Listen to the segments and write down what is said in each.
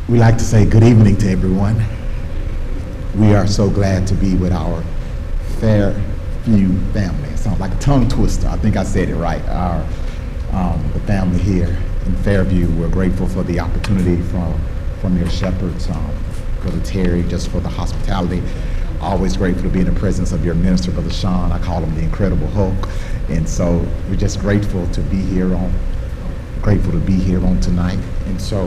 We like to say good evening to everyone. We are so glad to be with our Fairview family. It sounds like a tongue twister. I think I said it right. The family here in Fairview, we're grateful for the opportunity from your shepherds, Brother Terry, just for the hospitality. Always grateful to be in the presence of your minister, Brother Sean. I call him the Incredible Hulk. And so we're just grateful to be here on tonight. And so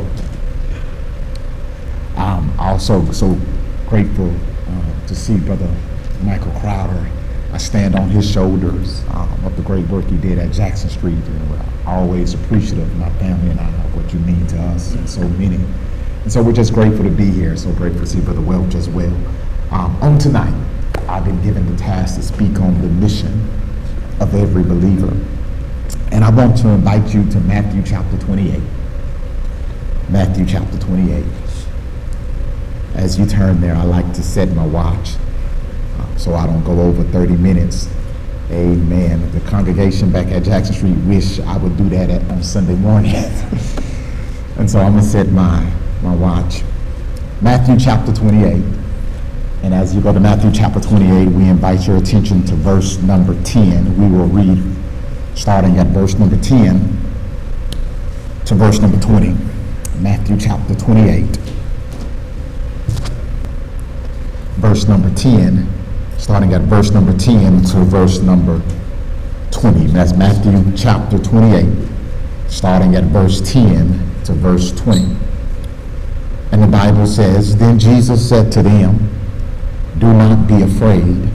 also so grateful to see Brother Michael Crowder. I stand on his shoulders of the great work he did at Jackson Street, and we're always appreciative, my family and I, of what you mean to us and so many. And so we're just grateful to be here. So grateful to see Brother Welch as well. On tonight, I've been given the task to speak on the mission of every believer. And I want to invite you to Matthew chapter 28. Matthew chapter 28. As you turn there, I like to set my watch so I don't go over 30 minutes. Amen. The congregation back at Jackson Street wish I would do that on Sunday morning. And so I'm going to set my watch. Matthew chapter 28. And as you go to Matthew chapter 28, we invite your attention to verse number 10. We will read starting at verse number 10 to verse number 20. Matthew chapter 28, verse number 10, starting at verse number 10 to verse number 20. That's Matthew chapter 28, starting at verse 10 to verse 20. And the Bible says, "Then Jesus said to them, 'Do not be afraid.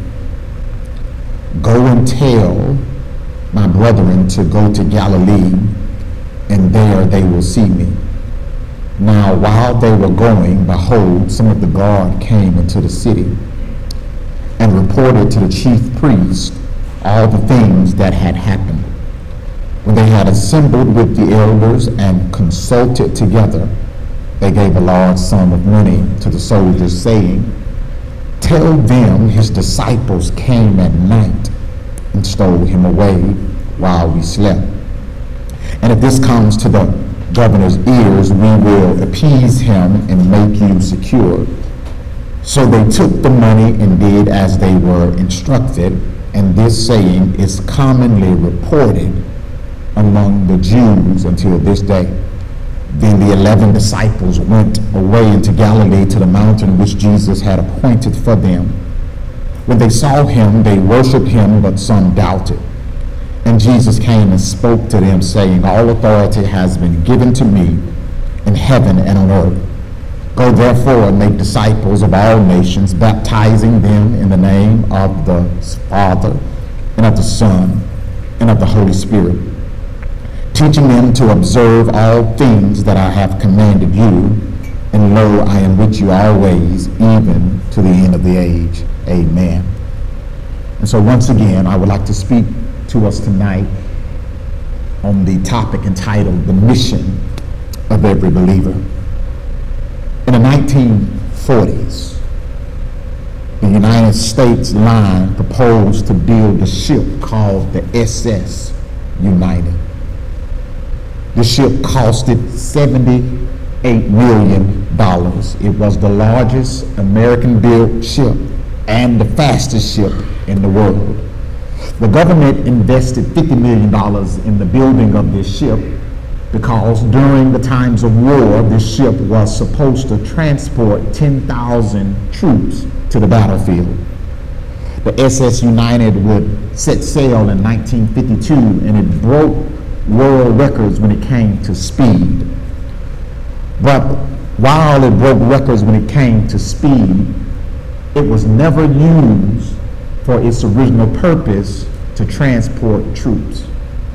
Go and tell my brethren to go to Galilee, and there they will see me.' Now while they were going, behold, some of the guard came into the city and reported to the chief priest all the things that had happened. When they had assembled with the elders and consulted together, they gave a large sum of money to the soldiers, saying, 'Tell them his disciples came at night and stole him away while we slept. And if this comes to the governor's ears, we will appease him and make you secure.' So they took the money and did as they were instructed, and this saying is commonly reported among the Jews until this day. Then the 11 disciples went away into Galilee to the mountain which Jesus had appointed for them. When they saw him, they worshipped him, but some doubted. And Jesus came and spoke to them, saying, 'All authority has been given to me in heaven and on earth. Go therefore and make disciples of all nations, baptizing them in the name of the Father and of the Son and of the Holy Spirit, teaching them to observe all things that I have commanded you. And lo, I am with you always, even to the end of the age. Amen.'" And so once again, I would like to speak to us tonight on the topic entitled "The Mission of Every Believer." In the 1940s, the United States line proposed to build a ship called the SS United. The ship costed $78 million. It was the largest American-built ship and the fastest ship in the world. The government invested $50 million in the building of this ship because during the times of war, this ship was supposed to transport 10,000 troops to the battlefield. The SS United would set sail in 1952, and it broke world records when it came to speed. But while it broke records when it came to speed, it was never used for its original purpose to transport troops.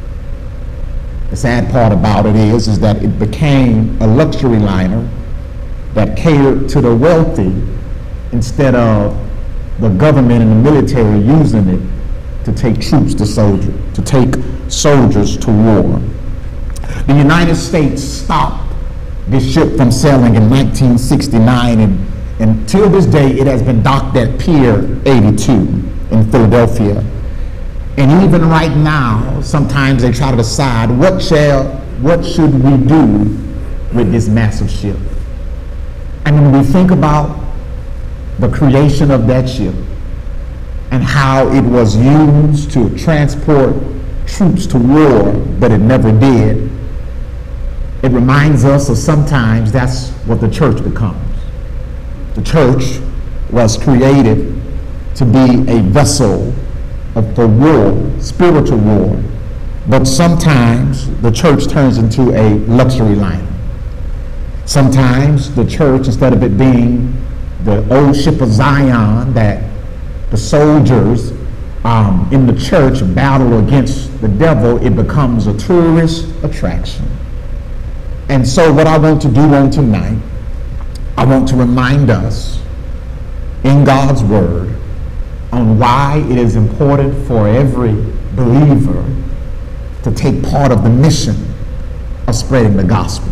The sad part about it is that it became a luxury liner that catered to the wealthy instead of the government and the military using it to take troops to take soldiers to war. The United States stopped this ship from sailing in 1969, and until this day it has been docked at Pier 82 in Philadelphia. And even right now, sometimes they try to decide what should we do with this massive ship. And when we think about the creation of that ship and how it was used to transport troops to war, but it never did, it reminds us of sometimes that's what the church becomes. The church was created to be a vessel for war, spiritual war, but sometimes the church turns into a luxury liner. Sometimes the church, instead of it being the old ship of Zion that the soldiers in the church battle against the devil, it becomes a tourist attraction. And so what I want to do on tonight, I want to remind us in God's word on why it is important for every believer to take part of the mission of spreading the gospel.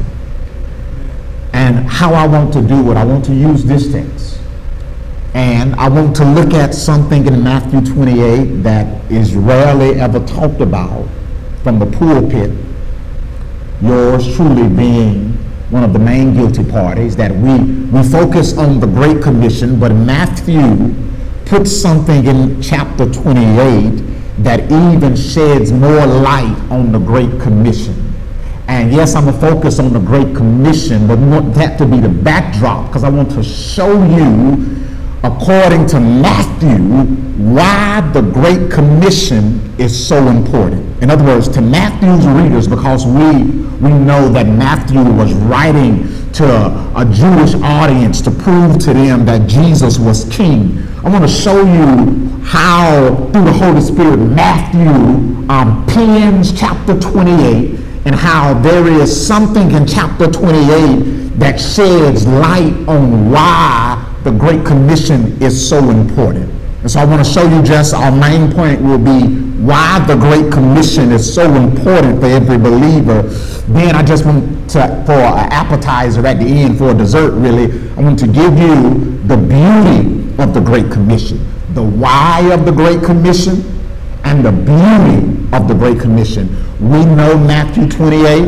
And how I want to do it, I want to use this text. And I want to look at something in Matthew 28 that is rarely ever talked about from the pulpit. Yours truly being one of the main guilty parties, that we focus on the Great Commission, but Matthew puts something in chapter 28 that even sheds more light on the Great Commission. And yes, I'm going to focus on the Great Commission, but we want that to be the backdrop because I want to show you, according to Matthew, why the Great Commission is so important. In other words, to Matthew's readers, because we know that Matthew was writing to a Jewish audience to prove to them that Jesus was king. I want to show you how, through the Holy Spirit, Matthew pens chapter 28, and how there is something in chapter 28 that sheds light on why the Great Commission is so important. And so I want to show you just our main point will be why the Great Commission is so important for every believer. Then I just want to, for an appetizer at the end, for a dessert really, I want to give you the beauty of the Great Commission, the why of the Great Commission, and the beauty of the Great Commission. We know Matthew 28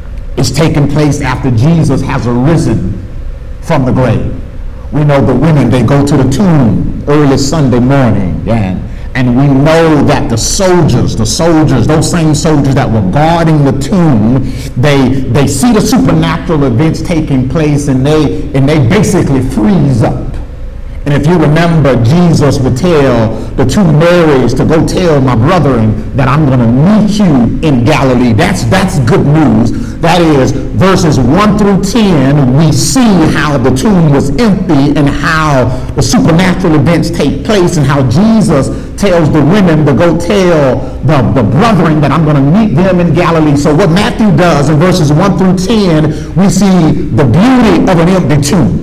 is taking place after Jesus has arisen from the grave. We know the women, they go to the tomb early Sunday morning, and we know that the soldiers, those same soldiers that were guarding the tomb, they see the supernatural events taking place, and they basically freeze up. And if you remember, Jesus would tell the two Marys to go tell my brethren that I'm going to meet you in Galilee. That's good news. That is, verses 1 through 10, we see how the tomb was empty and how the supernatural events take place and how Jesus tells the women to go tell the brethren that I'm going to meet them in Galilee. So what Matthew does in verses 1 through 10, we see the beauty of an empty tomb.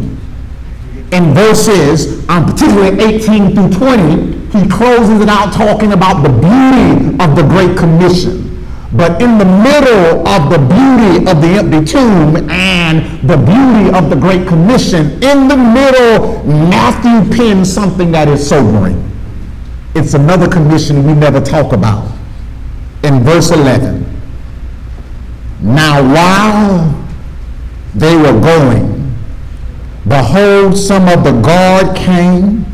In verses, particularly 18 through 20, he closes it out talking about the beauty of the Great Commission. But in the middle of the beauty of the empty tomb and the beauty of the Great Commission, in the middle, Matthew pens something that is sobering. It's another commission we never talk about. In verse 11, now while they were going, behold, some of the guard came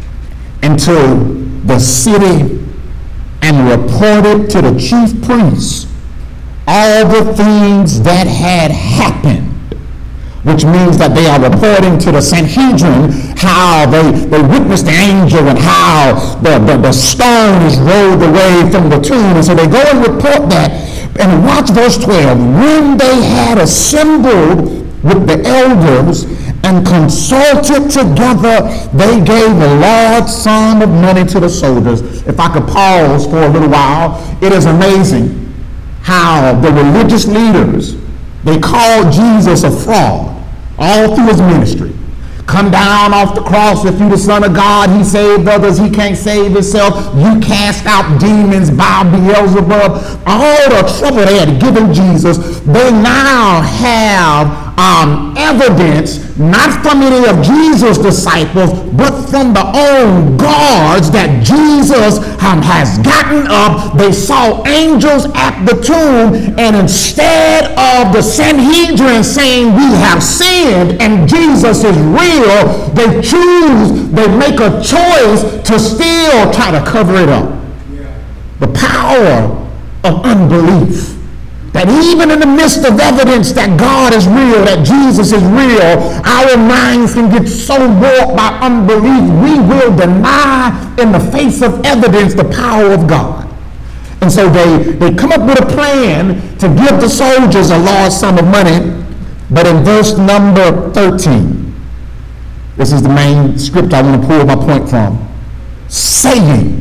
into the city and reported to the chief priests all the things that had happened, which means that they are reporting to the Sanhedrin how they witnessed the angel and how the stone is rolled away from the tomb. And so they go and report that. And watch verse 12. When they had assembled with the elders and consulted together, they gave a large sum of money to the soldiers. If I could pause for a little while, it is amazing how the religious leaders, they called Jesus a fraud all through his ministry. Come down off the cross, if you the Son of God. He saved others, he can't save himself. You cast out demons by Beelzebub. All the trouble they had given Jesus, they now have evidence, not from any of Jesus' disciples, but from the own guards that Jesus has gotten up. They saw angels at the tomb, and instead of the Sanhedrin saying we have sinned and Jesus is real, they make a choice to still try to cover it up. The power of unbelief. That even in the midst of evidence that God is real, that Jesus is real, our minds can get so warped by unbelief, we will deny in the face of evidence the power of God. And so they come up with a plan to give the soldiers a large sum of money. But in verse number 13, this is the main script I want to pull my point from, saying,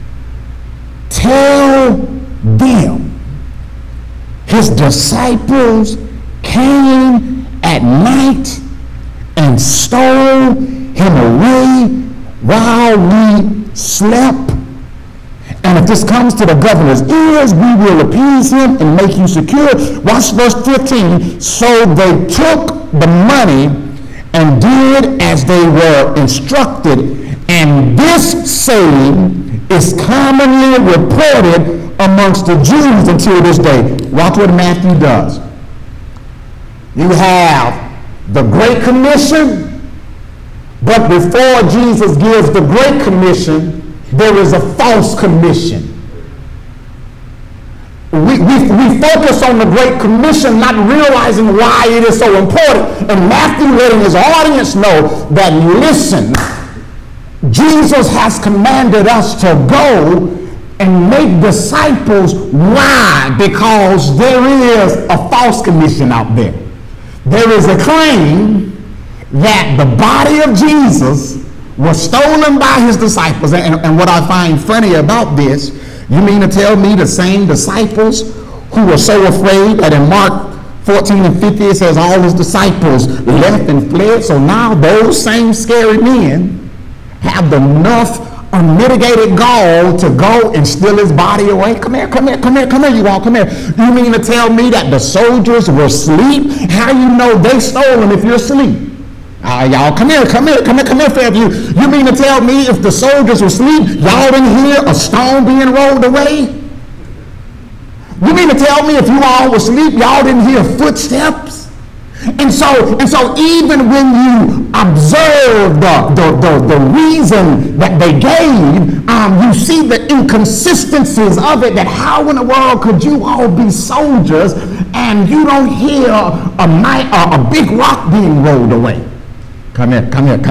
tell them his disciples came at night and stole him away while we slept. And if this comes to the governor's ears, we will appease him and make you secure. Watch verse 15. So they took the money and did as they were instructed. And this saying is commonly reported amongst the Jews until this day. Watch what Matthew does. You have the Great Commission, but before Jesus gives the Great Commission, there is a false commission. We focus on the Great Commission, not realizing why it is so important. And Matthew letting his audience know that, listen, Jesus has commanded us to go and make disciples. Why? Because there is a false commission out there. There is a claim that the body of Jesus was stolen by his disciples. And what I find funny about this, you mean to tell me the same disciples who were so afraid that in Mark 14 and 50 it says all his disciples left and fled? So now those same scary men have enough unmitigated gall to go and steal his body away? Come here, you all, come here. You mean to tell me that the soldiers were asleep? How do you know they stole him if you're asleep? Y'all, come here, Fairview. You mean to tell me if the soldiers were asleep, y'all didn't hear a stone being rolled away? You mean to tell me if you all were asleep, y'all didn't hear footsteps? And so even when you observe the reason that they gave, you see the inconsistencies of it, that how in the world could you all be soldiers and you don't hear a big rock being rolled away? Come here.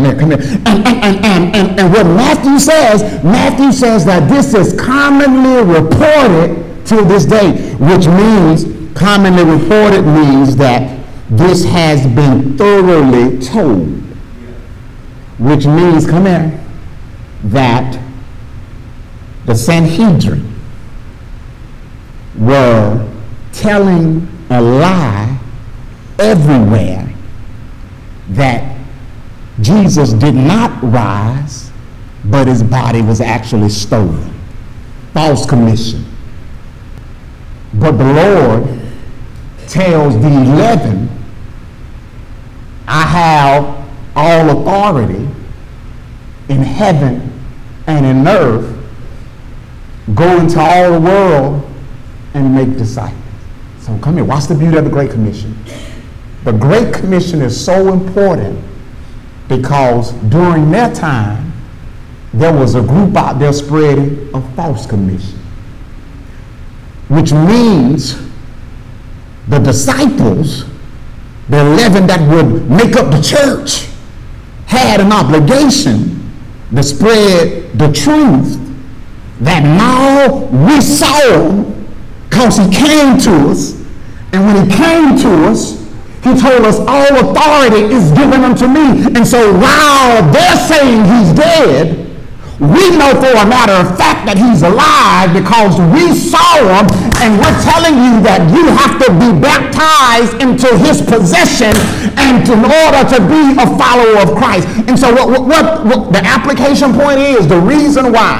And what Matthew says that this is commonly reported to this day, which means commonly reported means that this has been thoroughly told, which means, come here, that the Sanhedrin were telling a lie everywhere that Jesus did not rise, but his body was actually stolen. False commission. But the Lord tells the 11, I have all authority in heaven and in earth. Go into all the world and make disciples. So come here, watch the beauty of the Great Commission. The Great Commission is so important because during their time, there was a group out there spreading a false commission, which means the disciples, the 11 that would make up the church, had an obligation to spread the truth that now we saw, because he came to us. And when he came to us, he told us all authority is given unto me. And so while they're saying he's dead, we know for a matter of fact that he's alive because we saw him, and we're telling you that you have to be baptized into his possession and in order to be a follower of Christ. And so what the application point is, the reason why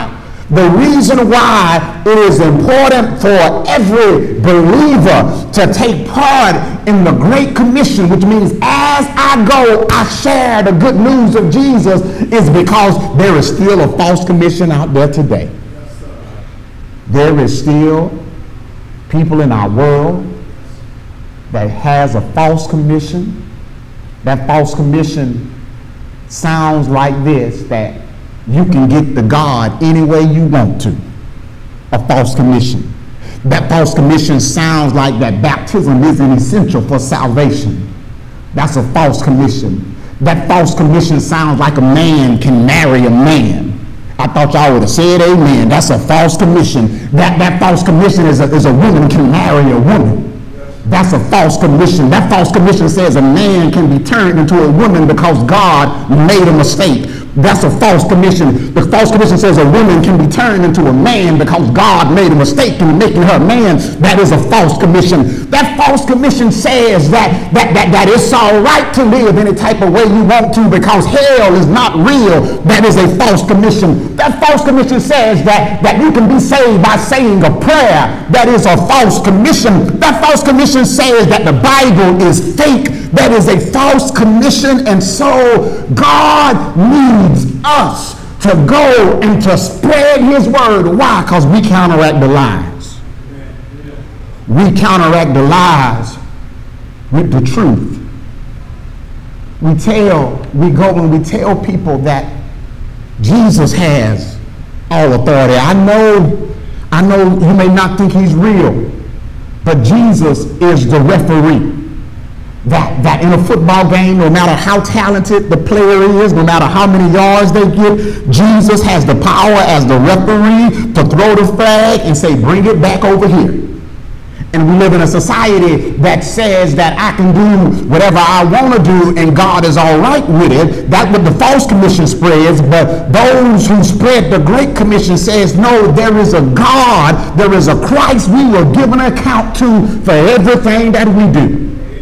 The reason why it is important for every believer to take part in the Great Commission, which means as I go, I share the good news of Jesus, is because there is still a false commission out there today. There is still people in our world that has a false commission. That false commission sounds like this, that you can get to God any way you want to. A false commission. That false commission sounds like that baptism isn't essential for salvation. That's a false commission. That false commission sounds like a man can marry a man. I thought y'all would have said amen. That's a false commission. That false commission is a woman can marry a woman. That's a false commission. That false commission says a man can be turned into a woman because God made a mistake. That's a false commission. The false commission says a woman can be turned into a man because God made a mistake in making her a man. That is a false commission. That false commission says that it's all right to live any type of way you want to because hell is not real. That is a false commission. That false commission says that you can be saved by saying a prayer. That is a false commission. That false commission says that the Bible is fake. That is a false commission, and so God needs us to go and to spread his word. Why? Because we counteract the lies. We counteract the lies with the truth. We go and we tell people that Jesus has all authority. I know you may not think he's real, but Jesus is the referee. That in a football game, no matter how talented the player is, no matter how many yards they get, Jesus has the power as the referee to throw the flag and say, bring it back over here. And we live in a society that says that I can do whatever I want to do and God is all right with it. That's what the false commission spreads. But those who spread the Great Commission says, no, there is a God, there is a Christ we will give an account to for everything that we do.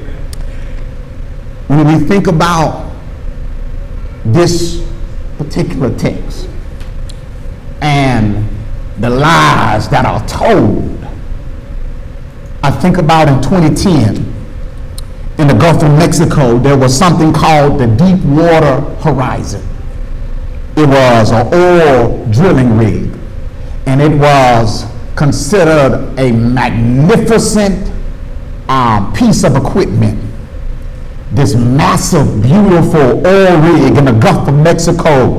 When we think about this particular text and the lies that are told, I think about in 2010 in the Gulf of Mexico, there was something called the Deepwater Horizon. It was an oil drilling rig, and it was considered a magnificent piece of equipment. This massive, beautiful oil rig in the Gulf of Mexico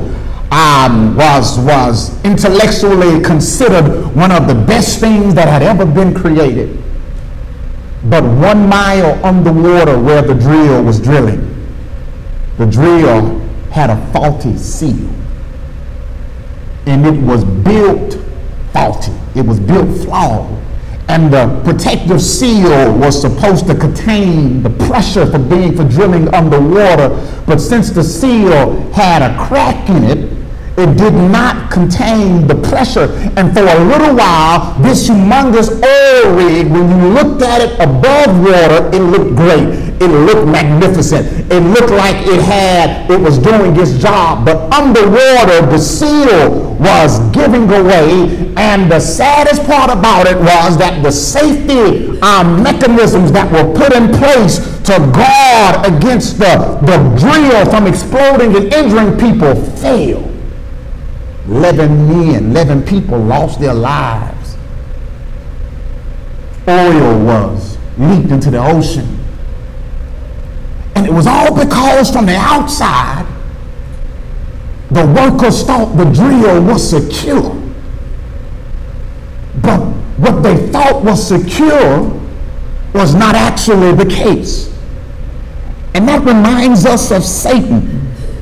was intellectually considered one of the best things that had ever been created. But 1 mile underwater where the drill was drilling, the drill had a faulty seal. And it was built faulty. It was built flawed. And the protective seal was supposed to contain the pressure for drilling underwater. But since the seal had a crack in it, it did not contain the pressure. And for a little while, this humongous oil rig, when you looked at it above water, it looked great. It looked magnificent. It looked like it was doing its job. But underwater, the seal was giving away. And the saddest part about it was that the safety mechanisms that were put in place to guard against the drill from exploding and injuring people failed. 11 people lost their lives. Oil was leaked into the ocean. And it was all because from the outside, the workers thought the drill was secure. But what they thought was secure was not actually the case. And that reminds us of Satan.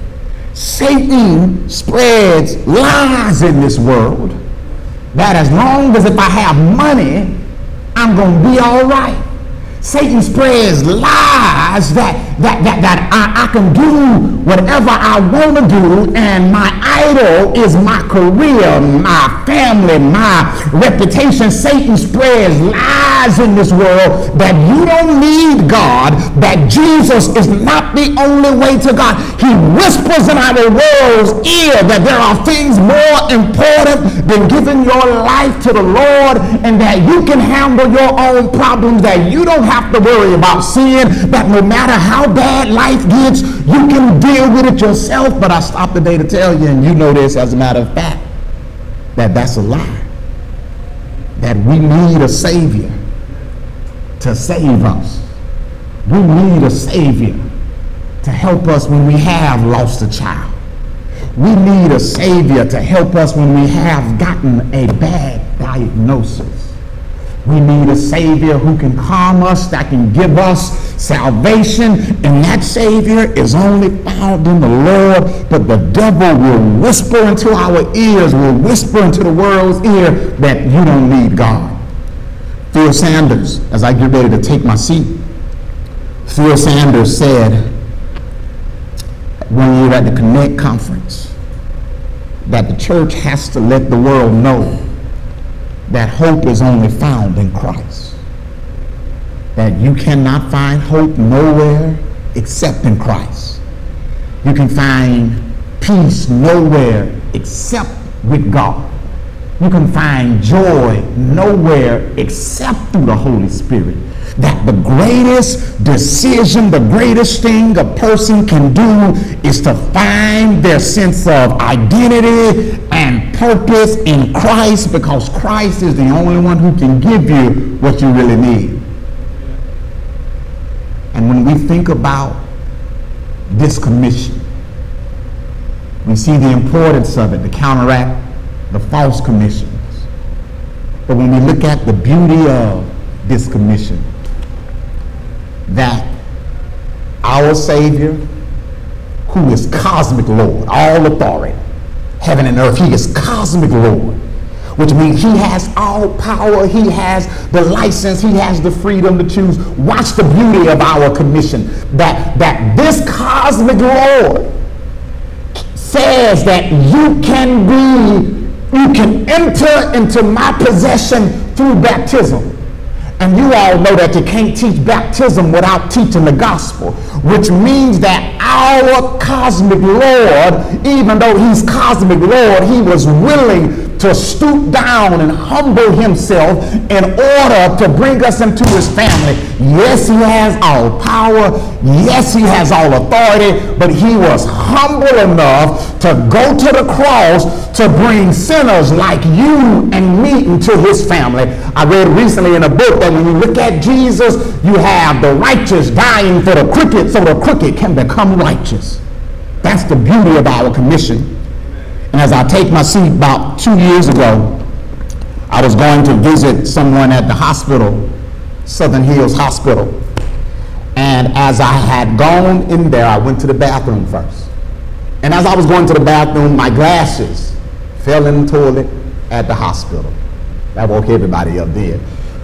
Satan spreads lies in this world that as long as if I have money, I'm going to be all right. Satan spreads lies that I can do whatever I want to do, and my idol is my career, my family, my reputation. Satan spreads lies in this world that you don't need God, that Jesus is not the only way to God. He whispers in our world's ear that there are things more important than giving your life to the Lord, and that you can handle your own problems, that you don't have to worry about sin, that no matter how bad life gets, you can deal with it yourself. But I stopped today to tell you, and you know this as a matter of fact, that that's a lie. That we need a Savior to save us. We need a Savior to help us when we have lost a child. We need a Savior to help us when we have gotten a bad diagnosis. We need a Savior who can calm us, that can give us salvation, and that Savior is only found in the Lord. But the devil will whisper into our ears, will whisper into the world's ear that you don't need God. Phil Sanders, as I get ready to take my seat, Phil Sanders said one year at the Connect conference that the church has to let the world know that hope is only found in Christ. That you cannot find hope nowhere except in Christ. You can find peace nowhere except with God. You can find joy nowhere except through the Holy Spirit. That the greatest decision, the greatest thing a person can do is to find their sense of identity and purpose in Christ, because Christ is the only one who can give you what you really need. And when we think about this commission, we see the importance of it to counteract the false commissions. But when we look at the beauty of this commission, that our Savior, who is cosmic Lord, all authority, heaven and earth, he is cosmic Lord, which means he has all power, he has the license, he has the freedom to choose. Watch the beauty of our commission, that this cosmic Lord says that you can enter into my possession through baptism. And you all know that you can't teach baptism without teaching the gospel, which means that our cosmic Lord, even though he's cosmic Lord, he was willing to stoop down and humble himself in order to bring us into his family. Yes, he has all power. Yes, he has all authority, but he was humble enough to go to the cross to bring sinners like you and me into his family. I read recently in a book that when you look at Jesus, you have the righteous dying for the crooked, so the crooked can become righteous. That's the beauty of our commission. And as I take my seat, about 2 years ago, I was going to visit someone at the hospital, Southern Hills Hospital. And as I had gone in there, I went to the bathroom first. And as I was going to the bathroom, my glasses fell in the toilet at the hospital. That woke everybody up there.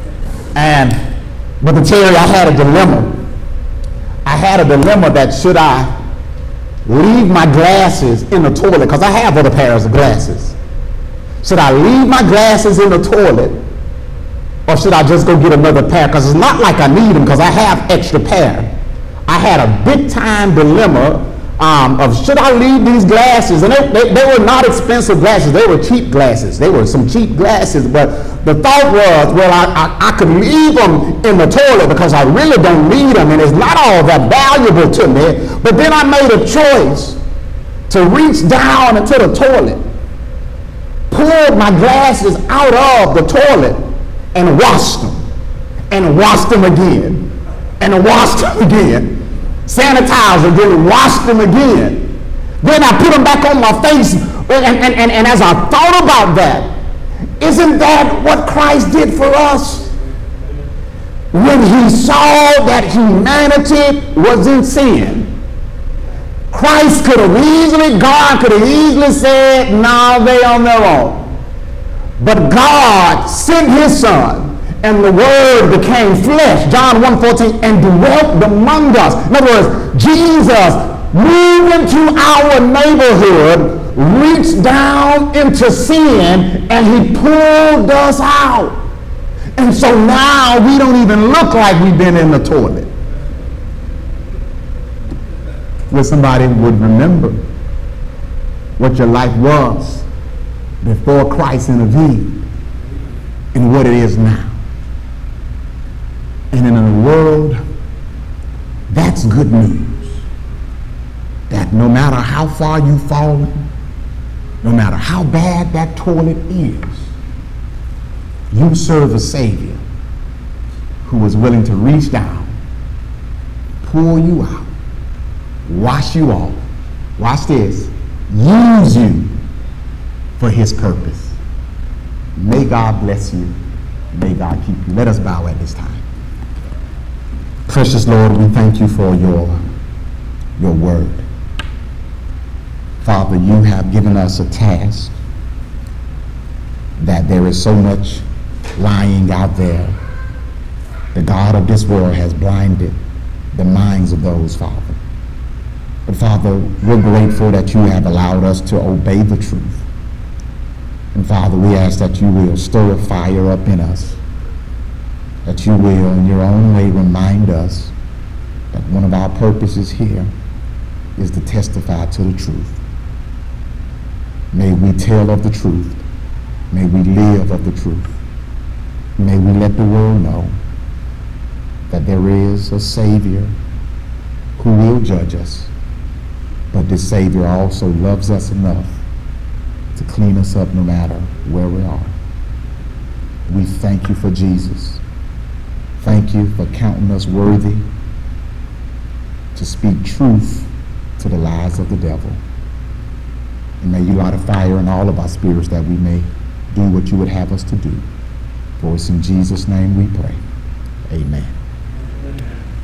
But to tell you, I had a dilemma. I had a dilemma that should I leave my glasses in the toilet, because I have other pairs of glasses. Should I leave my glasses in the toilet, or should I just go get another pair? Because it's not like I need them, because I have extra pair. I had a big time dilemma of should I leave these glasses? And they were not expensive glasses. They were cheap glasses. They were some cheap glasses. But the thought was, well, I could leave them in the toilet because I really don't need them, and it's not all that valuable to me. But then I made a choice to reach down into the toilet, pulled my glasses out of the toilet, and washed them. And washed them again. And washed them again. Sanitized them, then washed them again. Then I put them back on my face. And as I thought about that, isn't that what Christ did for us? When he saw that humanity was in sin, Christ could have easily, God could have easily said, no, they on their own. But God sent his son, And the Word became flesh, John 1:14, and dwelt among us. In other words, Jesus moved into our neighborhood, reached down into sin, and he pulled us out. And so now we don't even look like we've been in the toilet. Where somebody would remember what your life was before Christ intervened and what it is now. And in a world, that's good news. That no matter how far you've fallen, no matter how bad that toilet is, you serve a Savior who was willing to reach down, pull you out, wash you off, watch this, use you for his purpose. May God bless you. May God keep you. Let us bow at this time. Precious Lord, we thank you for your word. Father, you have given us a task that there is so much lying out there. The God of this world has blinded the minds of those, Father. But Father, we're grateful that you have allowed us to obey the truth. And Father, we ask that you will stir a fire up in us, that you will in your own way remind us that one of our purposes here is to testify to the truth. May we tell of the truth. May we live of the truth. May we let the world know that there is a Savior who will judge us, but this Savior also loves us enough to clean us up no matter where we are. We thank you for Jesus. Thank you for counting us worthy to speak truth to the lies of the devil. And may you light a fire in all of our spirits that we may do what you would have us to do. For it's in Jesus' name we pray. Amen.